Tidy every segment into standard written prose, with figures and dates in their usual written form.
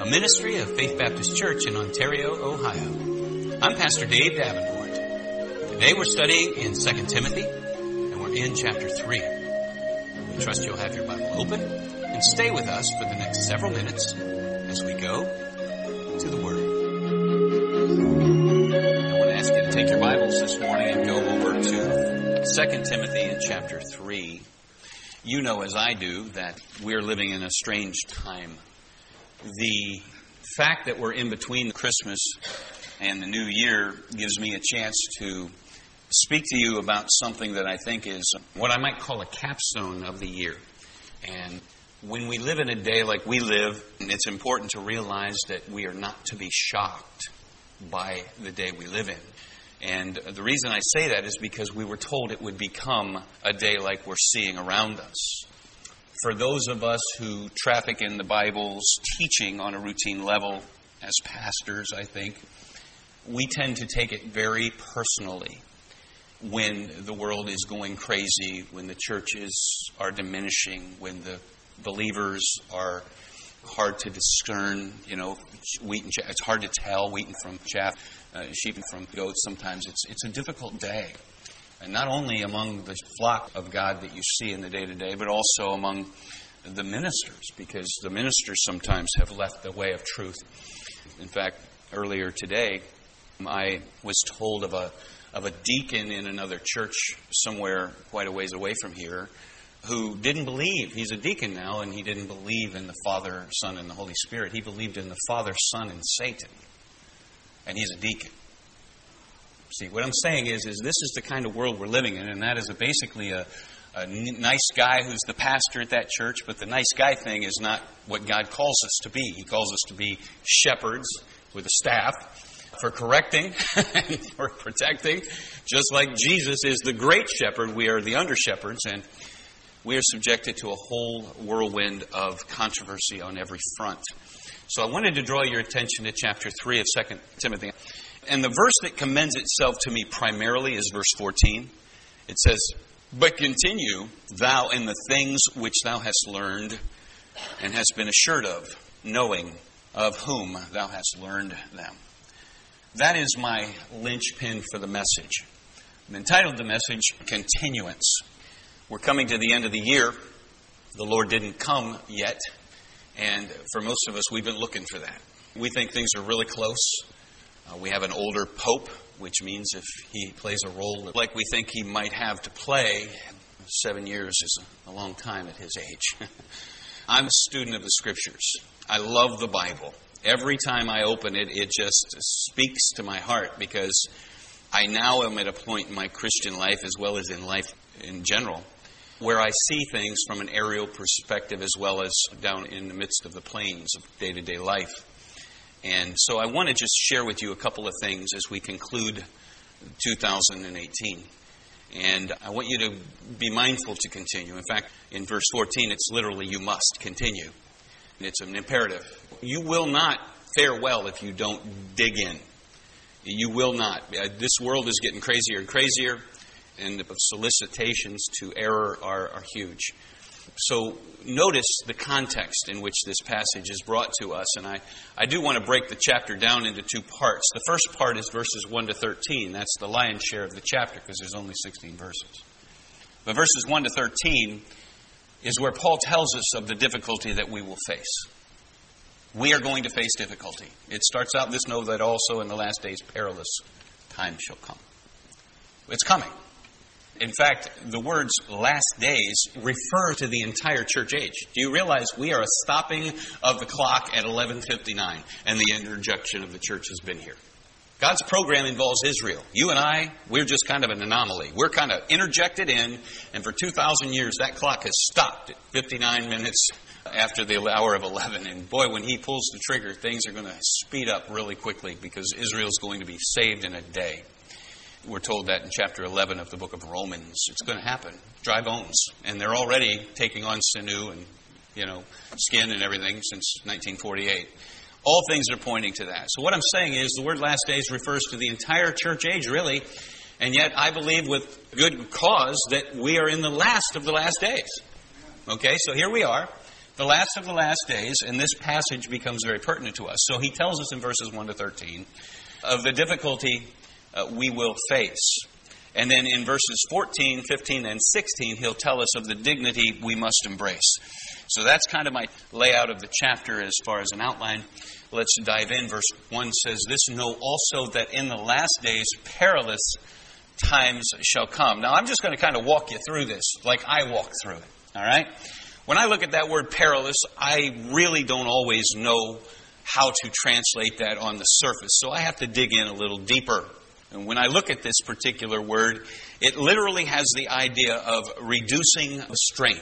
ministry of Faith Baptist Church in Ontario, Ohio. I'm Pastor Dave Davenport. Today we're studying in 2 Timothy, and we're in chapter 3. We trust you'll have your Bible open and stay with us for the next several minutes as we go to the Word. I want to ask you to take your Bibles this morning and go over to 2 Timothy in chapter 3. You know as I do that we're living in a strange time. The fact that we're in between Christmas and the New Year gives me a chance to speak to you about something that I think is what I might call a capstone of the year. And when we live in a day like we live, it's important to realize that we are not to be shocked by the day we live in. And the reason I say that is because we were told it would become a day like we're seeing around us. For those of us who traffic in the Bible's teaching on a routine level as pastors, I think, we tend to take it very personally when the world is going crazy, when the churches are diminishing, when the believers are hard to discern, wheat and chaff. It's hard to tell wheat from chaff, sheep from goats. Sometimes it's a difficult day. And not only among the flock of God that you see in the day-to-day, but also among the ministers, because the ministers sometimes have left the way of truth. In fact, earlier today, I was told of a deacon in another church somewhere quite a ways away from here who didn't believe. He's a deacon now, and he didn't believe in the Father, Son, and the Holy Spirit. He believed in the Father, Son, and Satan. And he's a deacon. See, what I'm saying is this is the kind of world we're living in, and that is basically a nice guy who's the pastor at that church, but the nice guy thing is not what God calls us to be. He calls us to be shepherds with a staff for correcting and for protecting. Just like Jesus is the great shepherd, we are the under-shepherds, and we are subjected to a whole whirlwind of controversy on every front. So I wanted to draw your attention to chapter 3 of 2 Timothy. And the verse that commends itself to me primarily is verse 14. It says, "But continue thou in the things which thou hast learned and hast been assured of, knowing of whom thou hast learned them." That is my linchpin for the message. I've entitled the message, Continuance. We're coming to the end of the year. The Lord didn't come yet. And for most of us, we've been looking for that. We think things are really close. We have an older pope, which means if he plays a role like we think he might have to play, 7 years is a long time at his age. I'm a student of the Scriptures. I love the Bible. Every time I open it, it just speaks to my heart because I now am at a point in my Christian life, as well as in life in general, where I see things from an aerial perspective as well as down in the midst of the plains of day-to-day life. And so I want to just share with you a couple of things as we conclude 2018. And I want you to be mindful to continue. In fact, in verse 14, it's literally, you must continue. It's an imperative. You will not fare well if you don't dig in. You will not. This world is getting crazier and crazier, and the solicitations to error are huge. So notice the context in which this passage is brought to us. And I do want to break the chapter down into two parts. The first part is verses 1 to 13. That's the lion's share of the chapter because there's only 16 verses. But verses 1 to 13 is where Paul tells us of the difficulty that we will face. We are going to face difficulty. It starts out, "This know that also in the last days perilous time shall come." It's coming. In fact, the words last days refer to the entire church age. Do you realize we are a stopping of the clock at 11:59 and the interjection of the church has been here? God's program involves Israel. You and I, we're just kind of an anomaly. We're kind of interjected in, and for 2,000 years that clock has stopped at 59 minutes after the hour of 11. And boy, when he pulls the trigger, things are going to speed up really quickly because Israel's going to be saved in a day. We're told that in chapter 11 of the book of Romans. It's going to happen. Dry bones. And they're already taking on sinew and, skin and everything since 1948. All things are pointing to that. So what I'm saying is the word last days refers to the entire church age, really. And yet I believe with good cause that we are in the last of the last days. Okay, so here we are. the last of the last days, and this passage becomes very pertinent to us. So he tells us in verses 1 to 13 of the difficulty we will face. And then in verses 14, 15, and 16, he'll tell us of the dignity we must embrace. So that's kind of my layout of the chapter as far as an outline. Let's dive in. Verse 1 says, "This know also that in the last days perilous times shall come." Now, I'm just going to kind of walk you through this like I walk through it. All right? When I look at that word perilous, I really don't always know how to translate that on the surface. So I have to dig in a little deeper. And when I look at this particular word, it literally has the idea of reducing strength.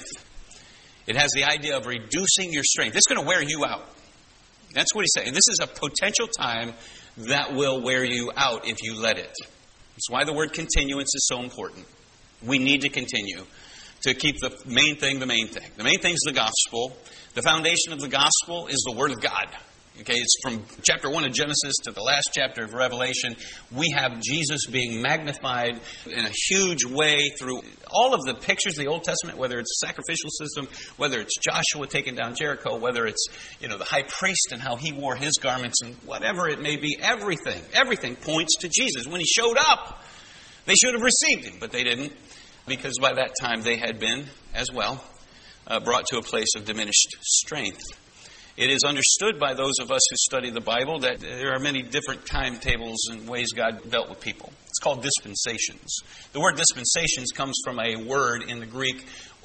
It has the idea of reducing your strength. It's going to wear you out. That's what he's saying. This is a potential time that will wear you out if you let it. That's why the word continuance is so important. We need to continue to keep the main thing the main thing. The main thing is the gospel. The foundation of the gospel is the Word of God. Okay, it's from chapter 1 of Genesis to the last chapter of Revelation. We have Jesus being magnified in a huge way through all of the pictures of the Old Testament, whether it's a sacrificial system, whether it's Joshua taking down Jericho, whether it's, the high priest and how he wore his garments, and whatever it may be, everything points to Jesus. When he showed up, they should have received him, but they didn't, because by that time they had been, as well, brought to a place of diminished strength. It is understood by those of us who study the Bible that there are many different timetables and ways God dealt with people. It's called dispensations. The word dispensations comes from a word in the Greek,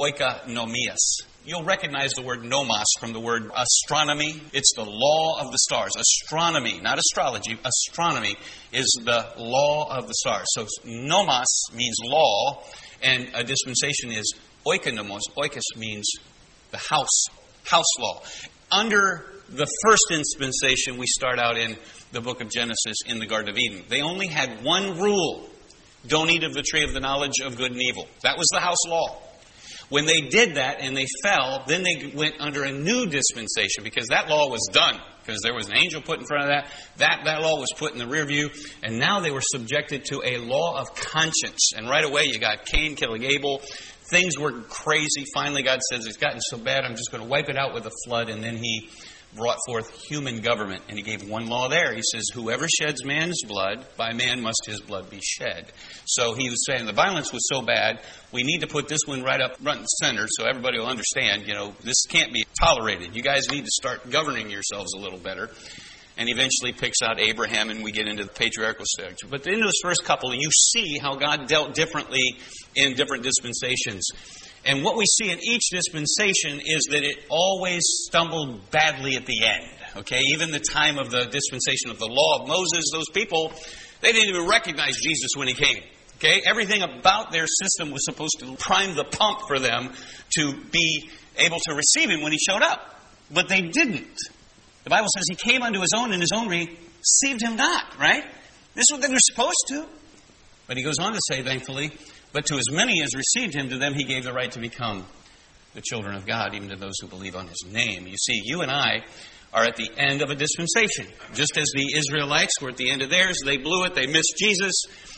oikonomias. You'll recognize the word nomos from the word astronomy. It's the law of the stars. Astronomy, not astrology. Astronomy is the law of the stars. So nomos means law, and a dispensation is oikonomos. Oikos means the house law. Under the first dispensation, we start out in the book of Genesis in the Garden of Eden. They only had one rule. Don't eat of the tree of the knowledge of good and evil. That was the house law. When they did that and they fell, then they went under a new dispensation because that law was done. Because there was an angel put in front of that. That law was put in the rear view. And now they were subjected to a law of conscience. And right away you got Cain killing Abel. Things were crazy. Finally, God says, it's gotten so bad, I'm just going to wipe it out with a flood. And then he brought forth human government. And he gave one law there. He says, whoever sheds man's blood, by man must his blood be shed. So he was saying the violence was so bad, we need to put this one right up front and center so everybody will understand, this can't be tolerated. You guys need to start governing yourselves a little better. And eventually picks out Abraham, and we get into the patriarchal stage. But in those first couple, you see how God dealt differently in different dispensations. And what we see in each dispensation is that it always stumbled badly at the end. Okay, even the time of the dispensation of the law of Moses, those people, they didn't even recognize Jesus when he came. Okay, everything about their system was supposed to prime the pump for them to be able to receive him when he showed up. But they didn't. The Bible says he came unto his own, and his own received him not, right? This is what they were supposed to. But he goes on to say, thankfully, but to as many as received him, to them he gave the right to become the children of God, even to those who believe on his name. You see, you and I are at the end of a dispensation. Just as the Israelites were at the end of theirs, they blew it, they missed Jesus.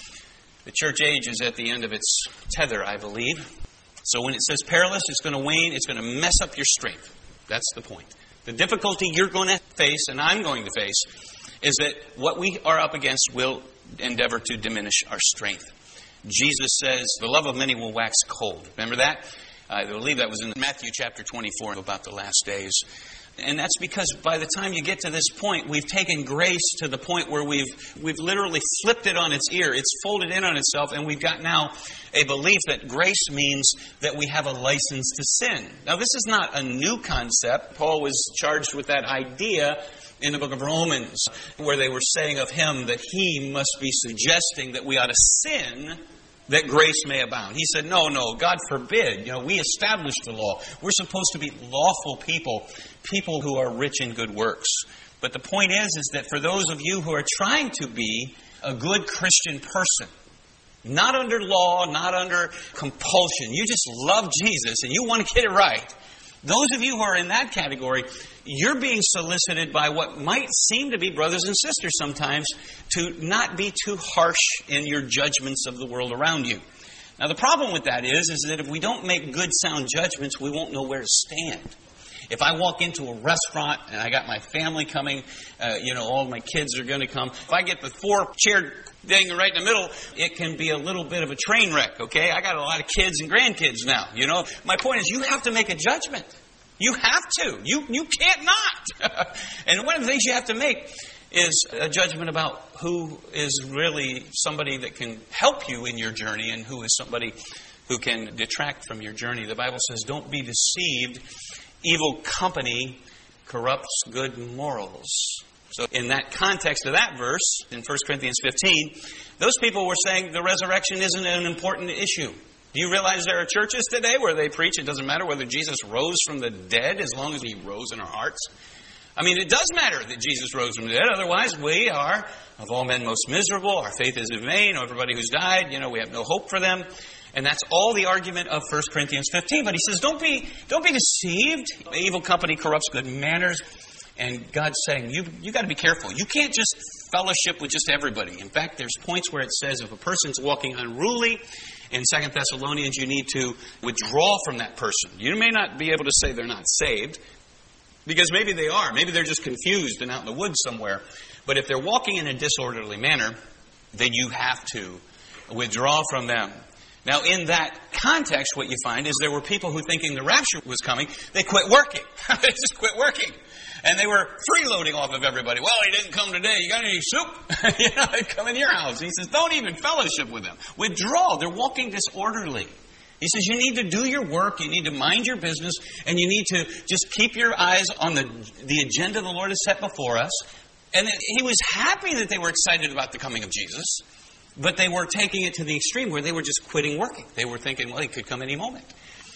The church age is at the end of its tether, I believe. So when it says perilous, it's going to wane, it's going to mess up your strength. That's the point. The difficulty you're going to face, and I'm going to face, is that what we are up against will endeavor to diminish our strength. Jesus says, the love of many will wax cold. Remember that? I believe that was in Matthew chapter 24 about the last days. And that's because by the time you get to this point, we've taken grace to the point where we've literally flipped it on its ear. It's folded in on itself, and we've got now a belief that grace means that we have a license to sin. Now, this is not a new concept. Paul was charged with that idea in the book of Romans, where they were saying of him that he must be suggesting that we ought to sin that grace may abound. He said, no, God forbid. We established the law. We're supposed to be lawful people who are rich in good works. But the point is that for those of you who are trying to be a good Christian person, not under law, not under compulsion, you just love Jesus and you want to get it right, those of you who are in that category, you're being solicited by what might seem to be brothers and sisters sometimes to not be too harsh in your judgments of the world around you. Now, the problem with that is that if we don't make good, sound judgments, we won't know where to stand. If I walk into a restaurant and I got my family coming, all my kids are going to come. If I get the 4-chair thing right in the middle, it can be a little bit of a train wreck, okay? I got a lot of kids and grandkids now, My point is you have to make a judgment. You have to. You can't not. And one of the things you have to make is a judgment about who is really somebody that can help you in your journey and who is somebody who can detract from your journey. The Bible says, don't be deceived. Evil company corrupts good morals. So in that context of that verse, in 1 Corinthians 15, those people were saying the resurrection isn't an important issue. Do you realize there are churches today where they preach it doesn't matter whether Jesus rose from the dead as long as He rose in our hearts? I mean, it does matter that Jesus rose from the dead. Otherwise, we are, of all men, most miserable. Our faith is in vain. Everybody who's died, we have no hope for them. And that's all the argument of 1 Corinthians 15. But he says, don't be deceived. Evil company corrupts good manners. And God's saying, you got to be careful. You can't just fellowship with just everybody. In fact, there's points where it says if a person's walking unruly, in 2 Thessalonians, you need to withdraw from that person. You may not be able to say they're not saved, because maybe they are. Maybe they're just confused and out in the woods somewhere. But if they're walking in a disorderly manner, then you have to withdraw from them. Now, in that context, what you find is there were people who, thinking the rapture was coming, they quit working. They just quit working. And they were freeloading off of everybody. Well, he didn't come today. You got any soup? They'd come in your house. He says, don't even fellowship with them. Withdraw. They're walking disorderly. He says, you need to do your work, you need to mind your business, and you need to just keep your eyes on the agenda the Lord has set before us. And he was happy that they were excited about the coming of Jesus, but they were taking it to the extreme where they were just quitting working. They were thinking, well, he could come any moment.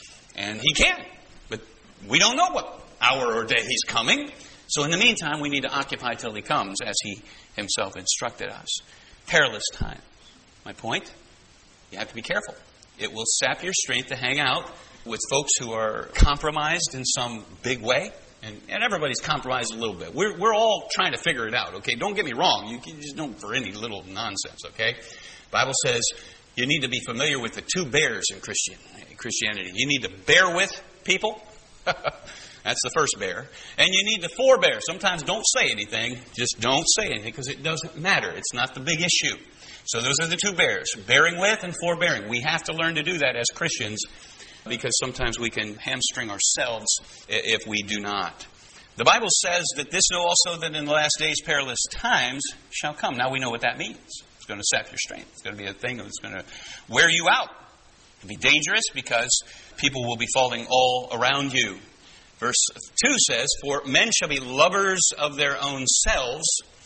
And he can, but we don't know what hour or day he's coming. So in the meantime, we need to occupy till he comes, as he himself instructed us. Perilous time. My point? You have to be careful. It will sap your strength to hang out with folks who are compromised in some big way. And everybody's compromised a little bit. We're all trying to figure it out, okay? Don't get me wrong. You just don't for any little nonsense, okay? The Bible says you need to be familiar with the 2 bears in Christianity. You need to bear with people. That's the first bear. And you need the 4 bears. Sometimes don't say anything. Just don't say anything because it doesn't matter. It's not the big issue. So those are the 2 bears, bearing with and forbearing. We have to learn to do that as Christians because sometimes we can hamstring ourselves if we do not. The Bible says that this know also that in the last days perilous times shall come. Now we know what that means. It's going to sap your strength. It's going to be a thing that's going to wear you out. It'll be dangerous because people will be falling all around you. Verse 2 says, for men shall be lovers of their own selves,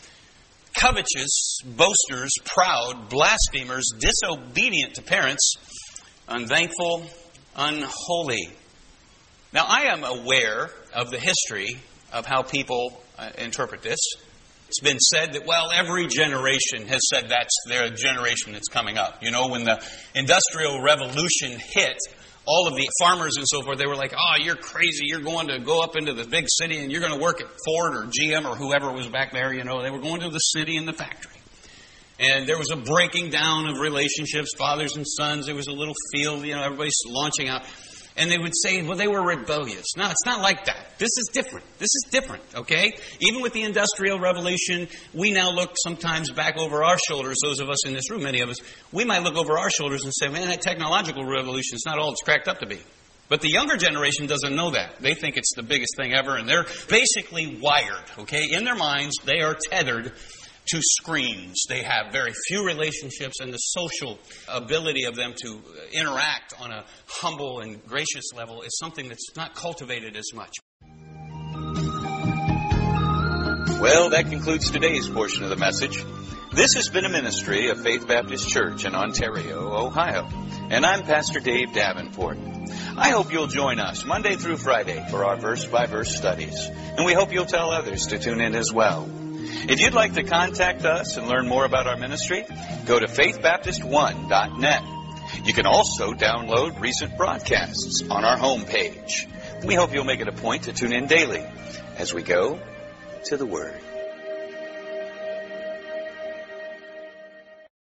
covetous, boasters, proud, blasphemers, disobedient to parents, unthankful, unholy. Now, I am aware of the history of how people interpret this. It's been said that, well, every generation has said that's their generation that's coming up. When the Industrial Revolution hit, all of the farmers and so forth, they were like, oh, you're crazy. You're going to go up into the big city and you're going to work at Ford or GM or whoever was back there. They were going to the city and the factory. And there was a breaking down of relationships, fathers and sons. There was a little field, everybody's launching out. And they would say, well, they were rebellious. No, it's not like that. This is different. This is different, okay? Even with the Industrial Revolution, we now look sometimes back over our shoulders, those of us in this room, many of us, we might look over our shoulders and say, man, that technological revolution is not all it's cracked up to be. But the younger generation doesn't know that. They think it's the biggest thing ever, and they're basically wired, okay? In their minds, they are tethered to screens. They have very few relationships, and the social ability of them to interact on a humble and gracious level is something that's not cultivated as much. Well, that concludes today's portion of the message. This has been a ministry of Faith Baptist Church in Ontario, Ohio. And I'm Pastor Dave Davenport. I hope you'll join us Monday through Friday for our verse-by-verse studies. And we hope you'll tell others to tune in as well. If you'd like to contact us and learn more about our ministry, go to faithbaptist1.net. You can also download recent broadcasts on our homepage. We hope you'll make it a point to tune in daily as we go to the Word.